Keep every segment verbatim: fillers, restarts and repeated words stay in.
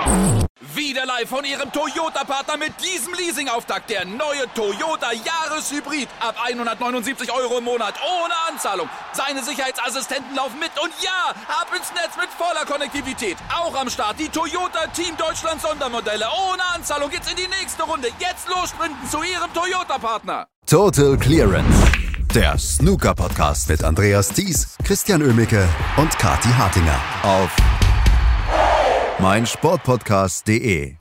Wieder live von Ihrem Toyota-Partner mit diesem Leasing-Auftakt. Der neue Toyota Jahreshybrid. Ab hundertneunundsiebzig Euro im Monat. Ohne Anzahlung. Seine Sicherheitsassistenten laufen mit. Und ja, ab ins Netz mit voller Konnektivität. Auch am Start die Toyota Team Deutschland Sondermodelle. Ohne Anzahlung geht's in die nächste Runde. Jetzt los sprinten zu Ihrem Toyota-Partner. Total Clearance. Der Snooker-Podcast mit Andreas Thies, Christian Oemicke und Kathi Hartinger. Auf meinsportpodcast punkt de.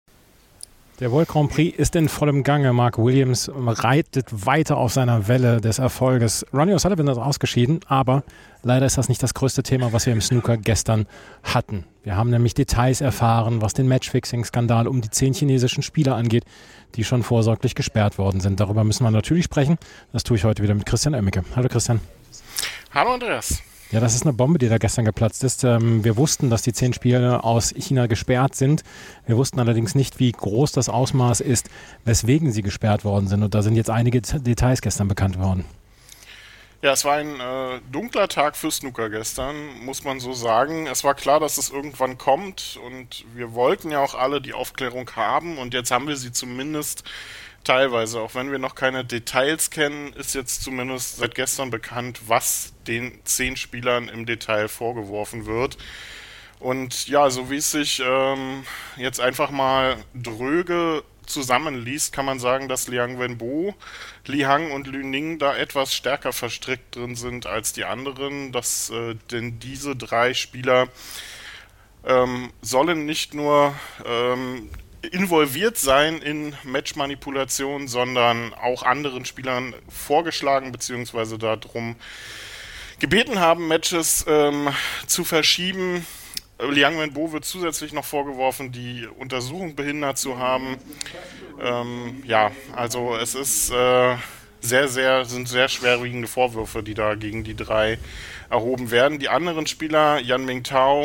Der World Grand Prix ist in vollem Gange. Mark Williams reitet weiter auf seiner Welle des Erfolges. Ronnie O'Sullivan ist ausgeschieden, aber leider ist das nicht das größte Thema, was wir im Snooker gestern hatten. Wir haben nämlich Details erfahren, was den Matchfixing-Skandal um die zehn chinesischen Spieler angeht, die schon vorsorglich gesperrt worden sind. Darüber müssen wir natürlich sprechen. Das tue ich heute wieder mit Christian Oemicke. Hallo Christian. Hallo Andreas. Ja, das ist eine Bombe, die da gestern geplatzt ist. Wir wussten, dass die zehn Spieler aus China gesperrt sind. Wir wussten allerdings nicht, wie groß das Ausmaß ist, weswegen sie gesperrt worden sind. Und da sind jetzt einige Details gestern bekannt worden. Ja, es war ein äh, dunkler Tag für Snooker gestern, muss man so sagen. Es war klar, dass es irgendwann kommt und wir wollten ja auch alle die Aufklärung haben und jetzt haben wir sie zumindest teilweise. Auch wenn wir noch keine Details kennen, ist jetzt zumindest seit gestern bekannt, was den zehn Spielern im Detail vorgeworfen wird. Und ja, so wie es sich ähm, jetzt einfach mal dröge zusammenliest, kann man sagen, dass Liang Wenbo, Li Hang und Lü Ning da etwas stärker verstrickt drin sind als die anderen, dass äh, denn diese drei Spieler ähm, sollen nicht nur ähm, involviert sein in Matchmanipulation, sondern auch anderen Spielern vorgeschlagen bzw. darum gebeten haben, Matches ähm, zu verschieben. Liang Wenbo wird zusätzlich noch vorgeworfen, die Untersuchung behindert zu haben. Ähm, ja, also es ist äh, sehr, sehr, sind sehr schwerwiegende Vorwürfe, die da gegen die drei erhoben werden. Die anderen Spieler, Yan Mingtao,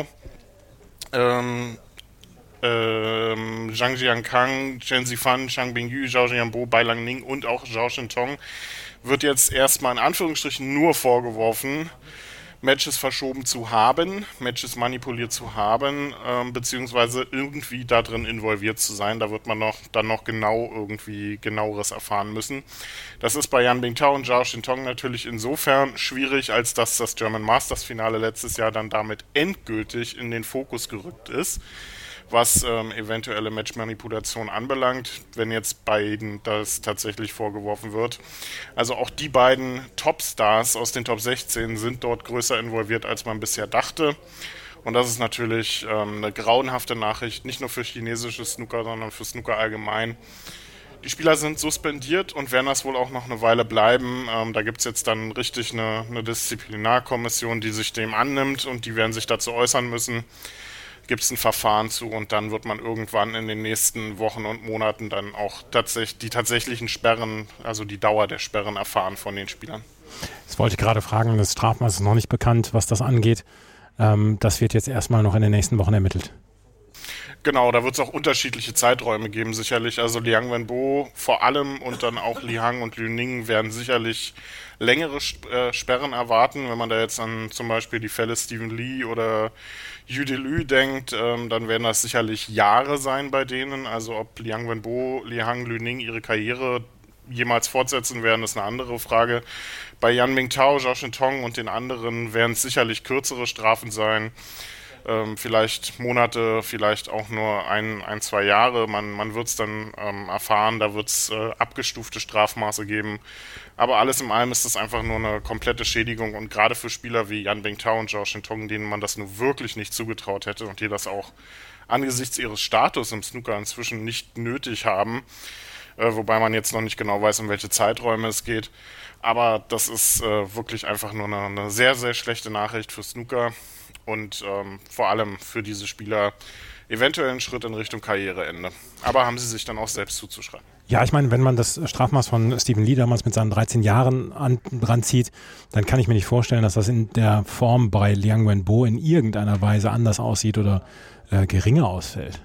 ähm, ähm, Zhang Jiankang, Chen Zifan, Zhang Bingyu, Zhao Jianbo, Bai Langning und auch Zhao Shintong wird jetzt erstmal in Anführungsstrichen nur vorgeworfen, Matches verschoben zu haben, Matches manipuliert zu haben, ähm, beziehungsweise irgendwie da drin involviert zu sein. Da wird man noch dann noch genau irgendwie genaueres erfahren müssen. Das ist bei Yan Bingtao und Zhao Shintong natürlich insofern schwierig, als dass das German Masters Finale letztes Jahr dann damit endgültig in den Fokus gerückt ist, was ähm, eventuelle Matchmanipulation anbelangt, wenn jetzt beiden das tatsächlich vorgeworfen wird. Also auch die beiden Topstars aus den Top sechzehn sind dort größer involviert, als man bisher dachte. Und das ist natürlich ähm, eine grauenhafte Nachricht, nicht nur für chinesische Snooker, sondern für Snooker allgemein. Die Spieler sind suspendiert und werden das wohl auch noch eine Weile bleiben. Ähm, da gibt es jetzt dann richtig eine, eine Disziplinarkommission, die sich dem annimmt und die werden sich dazu äußern müssen. Gibt es ein Verfahren zu und dann wird man irgendwann in den nächsten Wochen und Monaten dann auch tatsächlich die tatsächlichen Sperren, also die Dauer der Sperren erfahren von den Spielern. Das wollte ich gerade fragen, das Strafmaß ist noch nicht bekannt, was das angeht. Ähm, das wird jetzt erstmal noch in den nächsten Wochen ermittelt. Genau, da wird es auch unterschiedliche Zeiträume geben, sicherlich. Also Liang Wenbo vor allem und dann auch Li Hang und Lü Ning werden sicherlich längere äh, Sperren erwarten. Wenn man da jetzt an zum Beispiel die Fälle Stephen Lee oder Yu Delü denkt, ähm, dann werden das sicherlich Jahre sein bei denen. Also ob Liang Wenbo, Li Hang, Lü Ning ihre Karriere jemals fortsetzen werden, ist eine andere Frage. Bei Yan Mingtao, Zhao Shintong und den anderen werden es sicherlich kürzere Strafen sein. Ähm, vielleicht Monate, vielleicht auch nur ein, ein zwei Jahre. Man, man wird es dann ähm, erfahren, da wird es äh, abgestufte Strafmaße geben. Aber alles in allem ist das einfach nur eine komplette Schädigung und gerade für Spieler wie Yan Bingtao und Zhao Shintong, denen man das nur wirklich nicht zugetraut hätte und die das auch angesichts ihres Status im Snooker inzwischen nicht nötig haben, äh, wobei man jetzt noch nicht genau weiß, um welche Zeiträume es geht. Aber das ist äh, wirklich einfach nur eine, eine sehr, sehr schlechte Nachricht für Snooker. Und ähm, vor allem für diese Spieler eventuell einen Schritt in Richtung Karriereende. Aber haben sie sich dann auch selbst zuzuschreiben. Ja, ich meine, wenn man das Strafmaß von Stephen Lee damals mit seinen dreizehn Jahren an, ranzieht, dann kann ich mir nicht vorstellen, dass das in der Form bei Liang Wenbo in irgendeiner Weise anders aussieht oder äh, geringer ausfällt.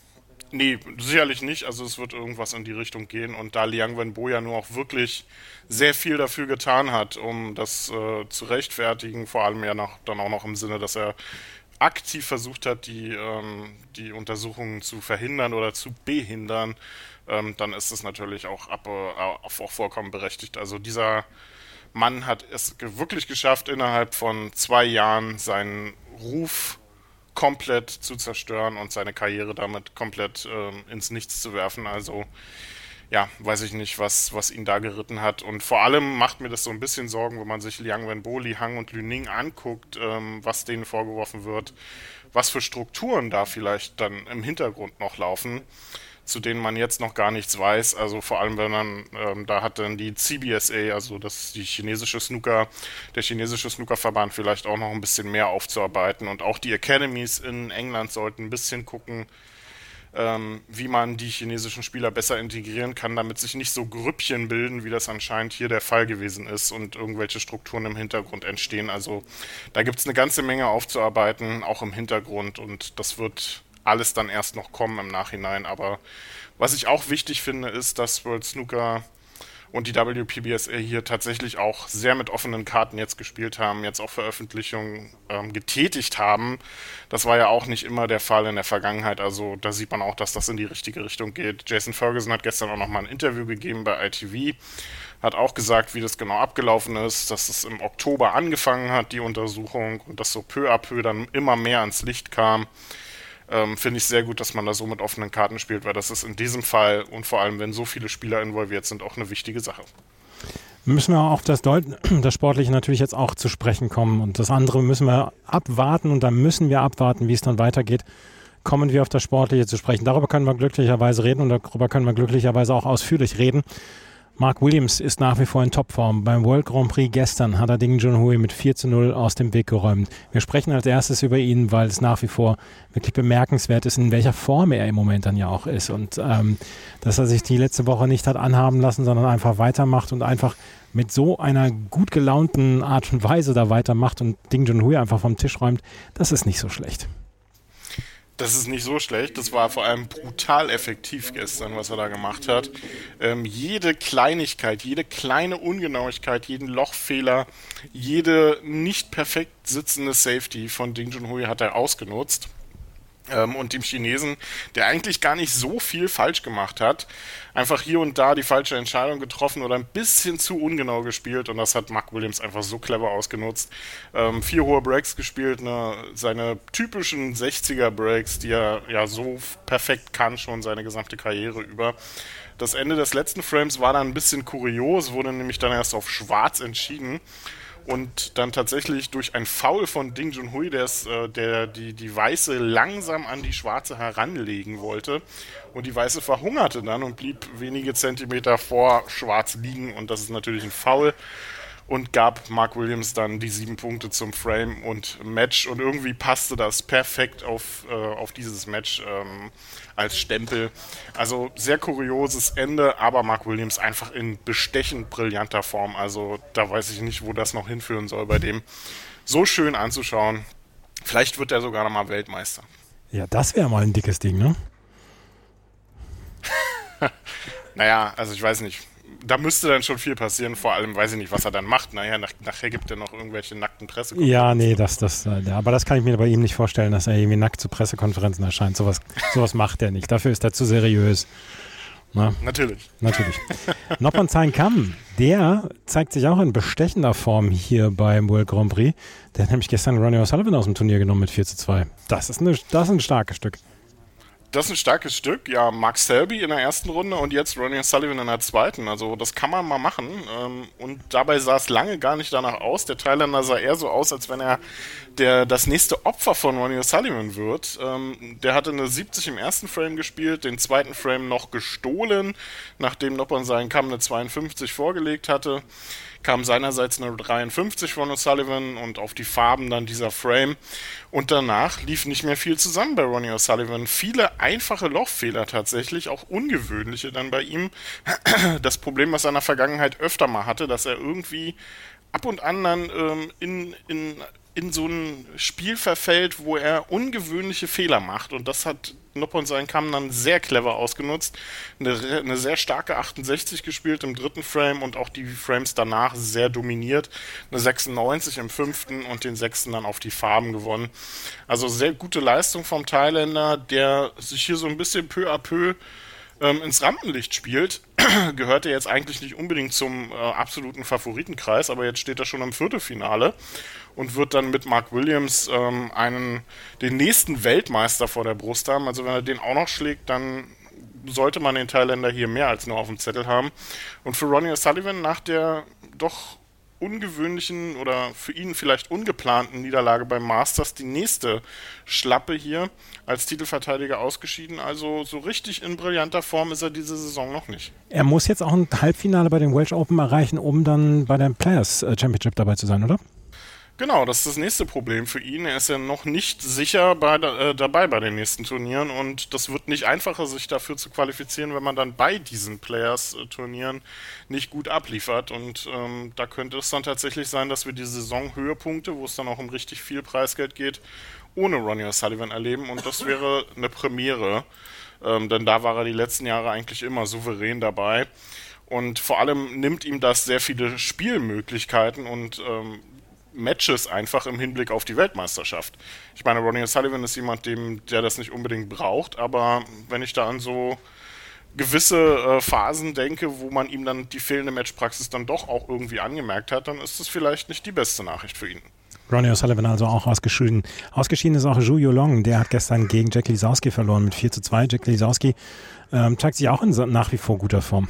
Nee, sicherlich nicht. Also es wird irgendwas in die Richtung gehen. Und da Liang Wenbo ja nur auch wirklich sehr viel dafür getan hat, um das äh, zu rechtfertigen, vor allem ja noch, dann auch noch im Sinne, dass er aktiv versucht hat, die, ähm, die Untersuchungen zu verhindern oder zu behindern, ähm, dann ist es natürlich auch, ab, äh, auch vollkommen berechtigt. Also dieser Mann hat es wirklich geschafft, innerhalb von zwei Jahren seinen Ruf komplett zu zerstören und seine Karriere damit komplett äh, ins Nichts zu werfen. Also ja, weiß ich nicht, was, was ihn da geritten hat. Und vor allem macht mir das so ein bisschen Sorgen, wenn man sich Liang Wenbo, Li Hang und Lü Ning anguckt, ähm, was denen vorgeworfen wird, was für Strukturen da vielleicht dann im Hintergrund noch laufen, zu denen man jetzt noch gar nichts weiß. Also vor allem, wenn man, ähm, da hat dann die C B S A, also das die chinesische Snooker, der chinesische Snookerverband vielleicht auch noch ein bisschen mehr aufzuarbeiten. Und auch die Academies in England sollten ein bisschen gucken, ähm, wie man die chinesischen Spieler besser integrieren kann, damit sich nicht so Grüppchen bilden, wie das anscheinend hier der Fall gewesen ist und irgendwelche Strukturen im Hintergrund entstehen. Also da gibt es eine ganze Menge aufzuarbeiten, auch im Hintergrund, und das wird alles dann erst noch kommen im Nachhinein. Aber was ich auch wichtig finde, ist, dass World Snooker und die W P B S A hier tatsächlich auch sehr mit offenen Karten jetzt gespielt haben, jetzt auch Veröffentlichungen ähm, getätigt haben. Das war ja auch nicht immer der Fall in der Vergangenheit. Also da sieht man auch, dass das in die richtige Richtung geht. Jason Ferguson hat gestern auch nochmal ein Interview gegeben bei I T V, hat auch gesagt, wie das genau abgelaufen ist, dass es im Oktober angefangen hat, die Untersuchung, und dass so peu à peu dann immer mehr ans Licht kam. Ähm, finde ich sehr gut, dass man da so mit offenen Karten spielt, weil das ist in diesem Fall und vor allem, wenn so viele Spieler involviert sind, auch eine wichtige Sache. Müssen wir auch auf das, Deut- das Sportliche natürlich jetzt auch zu sprechen kommen, und das andere müssen wir abwarten, und dann müssen wir abwarten, wie es dann weitergeht. Kommen wir auf das Sportliche zu sprechen. Darüber können wir glücklicherweise reden, und darüber können wir glücklicherweise auch ausführlich reden. Mark Williams ist nach wie vor in Topform. Beim World Grand Prix gestern hat er Ding Junhui mit vier zu null aus dem Weg geräumt. Wir sprechen als erstes über ihn, weil es nach wie vor wirklich bemerkenswert ist, in welcher Form er im Moment dann ja auch ist. Und ähm, dass er sich die letzte Woche nicht hat anhaben lassen, sondern einfach weitermacht und einfach mit so einer gut gelaunten Art und Weise da weitermacht und Ding Junhui einfach vom Tisch räumt, das ist nicht so schlecht. Das ist nicht so schlecht. Das war vor allem brutal effektiv gestern, was er da gemacht hat. Ähm, jede Kleinigkeit, jede kleine Ungenauigkeit, jeden Lochfehler, jede nicht perfekt sitzende Safety von Ding Junhui hat er ausgenutzt. Ähm, und dem Chinesen, der eigentlich gar nicht so viel falsch gemacht hat, einfach hier und da die falsche Entscheidung getroffen oder ein bisschen zu ungenau gespielt, und das hat Mark Williams einfach so clever ausgenutzt. Ähm, vier hohe Breaks gespielt, ne, seine typischen sechziger Breaks, die er ja so perfekt kann, schon seine gesamte Karriere über. Das Ende des letzten Frames war dann ein bisschen kurios, wurde nämlich dann erst auf Schwarz entschieden. Und dann tatsächlich durch ein Foul von Ding Junhui, der, äh, der die, die Weiße langsam an die Schwarze heranlegen wollte. Und die Weiße verhungerte dann und blieb wenige Zentimeter vor Schwarz liegen. Und das ist natürlich ein Foul. Und gab Mark Williams dann die sieben Punkte zum Frame und Match. Und irgendwie passte das perfekt auf, äh, auf dieses Match ähm, als Stempel. Also sehr kurioses Ende, aber Mark Williams einfach in bestechend brillanter Form. Also da weiß ich nicht, wo das noch hinführen soll bei dem. So schön anzuschauen. Vielleicht wird er sogar noch mal Weltmeister. Ja, das wäre mal ein dickes Ding, ne? Naja, also ich weiß nicht. Da müsste dann schon viel passieren, vor allem weiß ich nicht, was er dann macht. Naja, nach, nachher gibt er noch irgendwelche nackten Pressekonferenzen. Ja, nee, das, das, ja, aber das kann ich mir bei ihm nicht vorstellen, dass er irgendwie nackt zu Pressekonferenzen erscheint. Sowas, sowas macht er nicht. Dafür ist er zu seriös. Na? Natürlich. Natürlich. Noppon Kam, der zeigt sich auch in bestechender Form hier beim World Grand Prix. Der hat nämlich gestern Ronnie O'Sullivan aus dem Turnier genommen mit vier zu zwei. Das ist, eine, das ist ein starkes Stück. Das ist ein starkes Stück, ja, Mark Selby in der ersten Runde und jetzt Ronnie O'Sullivan in der zweiten, also das kann man mal machen, und dabei sah es lange gar nicht danach aus. Der Thailänder sah eher so aus, als wenn er der, das nächste Opfer von Ronnie O'Sullivan wird. Der hatte eine siebzig im ersten Frame gespielt, den zweiten Frame noch gestohlen, nachdem Noppon Kam eine zweiundfünfzig vorgelegt hatte. Kam seinerseits eine dreiundfünfzig von O'Sullivan und auf die Farben dann dieser Frame. Und danach lief nicht mehr viel zusammen bei Ronnie O'Sullivan. Viele einfache Lochfehler tatsächlich, auch ungewöhnliche dann bei ihm. Das Problem, was er in der Vergangenheit öfter mal hatte, dass er irgendwie ab und an dann ähm, in, in, in so ein Spiel verfällt, wo er ungewöhnliche Fehler macht. Und das hat Noppon Kam dann sehr clever ausgenutzt. Eine, eine sehr starke achtundsechzig gespielt im dritten Frame und auch die Frames danach sehr dominiert. Eine sechsundneunzig im fünften und den sechsten dann auf die Farben gewonnen. Also sehr gute Leistung vom Thailänder, der sich hier so ein bisschen peu à peu ähm, ins Rampenlicht spielt. Gehört er jetzt eigentlich nicht unbedingt zum äh, absoluten Favoritenkreis, aber jetzt steht er schon im Viertelfinale und wird dann mit Mark Williams ähm, einen, den nächsten Weltmeister vor der Brust haben. Also wenn er den auch noch schlägt, dann sollte man den Thailänder hier mehr als nur auf dem Zettel haben. Und für Ronnie O'Sullivan nach der doch ungewöhnlichen oder für ihn vielleicht ungeplanten Niederlage beim Masters die nächste Schlappe hier als Titelverteidiger ausgeschieden. Also so richtig in brillanter Form ist er diese Saison noch nicht. Er muss jetzt auch ein Halbfinale bei den Welsh Open erreichen, um dann bei der Players Championship dabei zu sein, oder? Genau, das ist das nächste Problem für ihn. Er ist ja noch nicht sicher bei, äh, dabei bei den nächsten Turnieren und das wird nicht einfacher, sich dafür zu qualifizieren, wenn man dann bei diesen Players-Turnieren nicht gut abliefert. Und ähm, da könnte es dann tatsächlich sein, dass wir die Saisonhöhepunkte, wo es dann auch um richtig viel Preisgeld geht, ohne Ronnie O'Sullivan erleben und das wäre eine Premiere, ähm, denn da war er die letzten Jahre eigentlich immer souverän dabei. Und vor allem nimmt ihm das sehr viele Spielmöglichkeiten und ähm, Matches einfach im Hinblick auf die Weltmeisterschaft. Ich meine, Ronnie O'Sullivan ist jemand, dem, der das nicht unbedingt braucht, aber wenn ich da an so gewisse äh, Phasen denke, wo man ihm dann die fehlende Matchpraxis dann doch auch irgendwie angemerkt hat, dann ist das vielleicht nicht die beste Nachricht für ihn. Ronnie O'Sullivan also auch ausgeschieden. Ausgeschieden ist auch Zhu Yulong, der hat gestern gegen Jack Lisowski verloren mit vier zu zwei. Jack Lisowski ähm, zeigt sich auch in nach wie vor guter Form.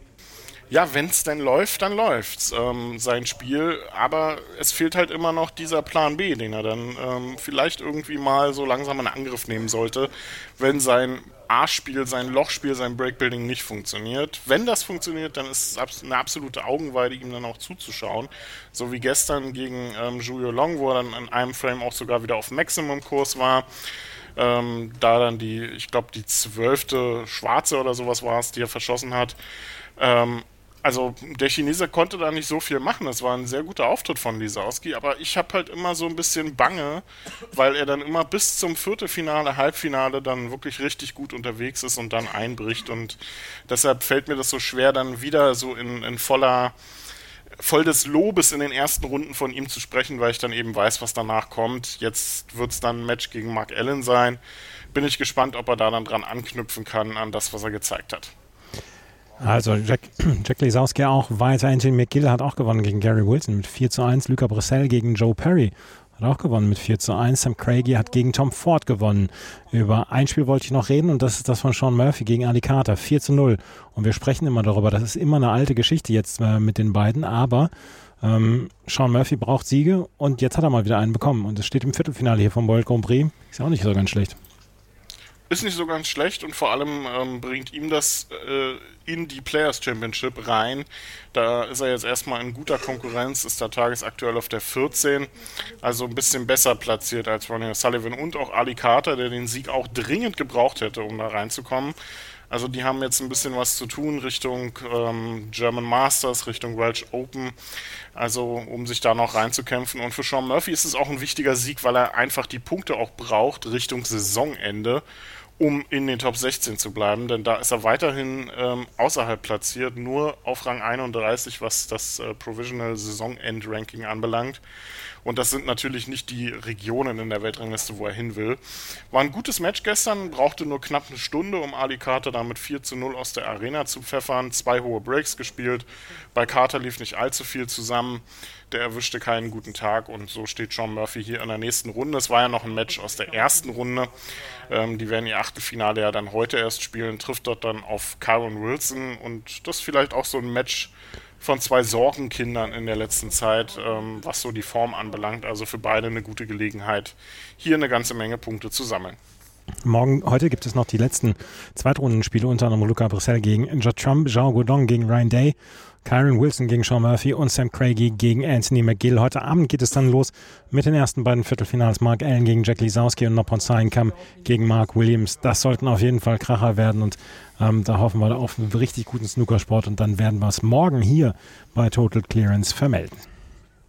Ja, wenn es denn läuft, dann läuft's, ähm, sein Spiel. Aber es fehlt halt immer noch dieser Plan B, den er dann ähm, vielleicht irgendwie mal so langsam in Angriff nehmen sollte, wenn sein A-Spiel, sein Lochspiel, sein Breakbuilding nicht funktioniert. Wenn das funktioniert, dann ist es eine absolute Augenweide, ihm dann auch zuzuschauen. So wie gestern gegen ähm, Zhu Yulong, wo er dann in einem Frame auch sogar wieder auf Maximum-Kurs war. Ähm, da dann die, ich glaube, die zwölfte Schwarze oder sowas war es, die er verschossen hat. Ähm, Also der Chinese konnte da nicht so viel machen. Es war ein sehr guter Auftritt von Lisowski, aber ich habe halt immer so ein bisschen Bange, weil er dann immer bis zum Viertelfinale, Halbfinale dann wirklich richtig gut unterwegs ist und dann einbricht und deshalb fällt mir das so schwer, dann wieder so in, in voller, voll des Lobes in den ersten Runden von ihm zu sprechen, weil ich dann eben weiß, was danach kommt. Jetzt wird es dann ein Match gegen Mark Allen sein. Bin ich gespannt, ob er da dann dran anknüpfen kann an das, was er gezeigt hat. Also Jack, Jack Lisowski auch weiter. Anthony McGill hat auch gewonnen gegen Gary Wilson mit vier zu eins. Luca Brissell gegen Joe Perry hat auch gewonnen mit vier zu eins. Sam Craigie hat gegen Tom Ford gewonnen. Über ein Spiel wollte ich noch reden und das ist das von Sean Murphy gegen Ali Carter. vier zu null. Und wir sprechen immer darüber, das ist immer eine alte Geschichte jetzt äh, mit den beiden, aber ähm, Sean Murphy braucht Siege und jetzt hat er mal wieder einen bekommen. Und es steht im Viertelfinale hier vom World Grand Prix. Ist ja auch nicht so ganz schlecht. Ist nicht so ganz schlecht und vor allem ähm, bringt ihm das äh, in die Players Championship rein. Da ist er jetzt erstmal in guter Konkurrenz, ist da tagesaktuell auf der vierzehn, also ein bisschen besser platziert als Ronnie O'Sullivan und auch Ali Carter, der den Sieg auch dringend gebraucht hätte, um da reinzukommen. Also die haben jetzt ein bisschen was zu tun Richtung ähm, German Masters, Richtung Welsh Open, also um sich da noch reinzukämpfen. Und für Sean Murphy ist es auch ein wichtiger Sieg, weil er einfach die Punkte auch braucht Richtung Saisonende, um in den Top sechzehn zu bleiben, denn da ist er weiterhin ähm, außerhalb platziert, nur auf Rang einunddreißig, was das äh, Provisional Saisonend-Ranking anbelangt. Und das sind natürlich nicht die Regionen in der Weltrangliste, wo er hin will. War ein gutes Match gestern, brauchte nur knapp eine Stunde, um Ali Carter damit vier zu null aus der Arena zu pfeffern. Zwei hohe Breaks gespielt. Bei Carter lief nicht allzu viel zusammen. Der erwischte keinen guten Tag und so steht Sean Murphy hier in der nächsten Runde. Es war ja noch ein Match aus der ersten Runde. Ähm, die werden ihr Achtelfinale ja dann heute erst spielen, trifft dort dann auf Kyron Wilson und das ist vielleicht auch so ein Match von zwei Sorgenkindern in der letzten Zeit, ähm, was so die Form anbelangt. Also für beide eine gute Gelegenheit, hier eine ganze Menge Punkte zu sammeln. Morgen, heute gibt es noch die letzten Zweitrundenspiele, unter anderem Luca Brissell gegen Judd Trump, Zhao Guodong gegen Ryan Day, Kyron Wilson gegen Sean Murphy und Sam Craigie gegen Anthony McGill. Heute Abend geht es dann los mit den ersten beiden Viertelfinals. Mark Allen gegen Jack Lisowski und Noppon Kam gegen Mark Williams. Das sollten auf jeden Fall Kracher werden und ähm, da hoffen wir auf einen richtig guten Snookersport und dann werden wir es morgen hier bei Total Clearance vermelden.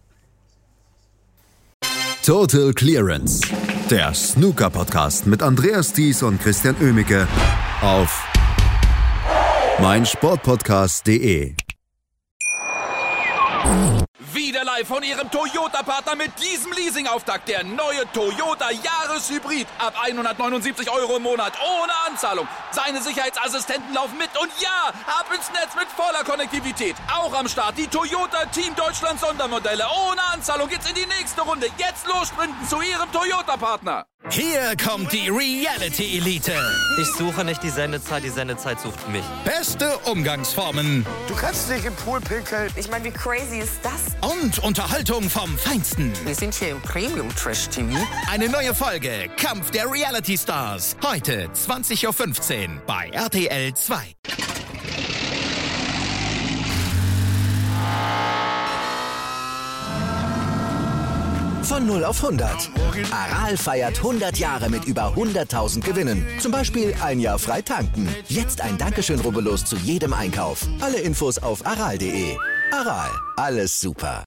Total Clearance, der Snooker-Podcast mit Andreas Thies und Christian Oemicke auf meinsportpodcast punkt de. Wieder live von Ihrem Toyota-Partner mit diesem Leasing-Auftakt. Der neue Toyota Jahreshybrid. Ab hundertneunundsiebzig Euro im Monat. Ohne Anzahlung. Seine Sicherheitsassistenten laufen mit. Und ja, ab ins Netz mit voller Konnektivität. Auch am Start die Toyota Team Deutschland Sondermodelle. Ohne Anzahlung geht's in die nächste Runde. Jetzt los sprinten zu Ihrem Toyota-Partner. Hier kommt die Reality-Elite. Ich suche nicht die Sendezeit, die Sendezeit sucht mich. Beste Umgangsformen. Du kannst nicht im Pool pinkeln. Ich meine, wie crazy ist das? Und Unterhaltung vom Feinsten. Wir sind hier im Premium-Trash-T V. Eine neue Folge Kampf der Reality-Stars. Heute zwanzig Uhr fünfzehn bei R T L zwei. Von null auf hundert. Aral feiert hundert Jahre mit über hunderttausend Gewinnen. Zum Beispiel ein Jahr frei tanken. Jetzt ein Dankeschön, rubbellos zu jedem Einkauf. Alle Infos auf aral punkt de. Aral, alles super.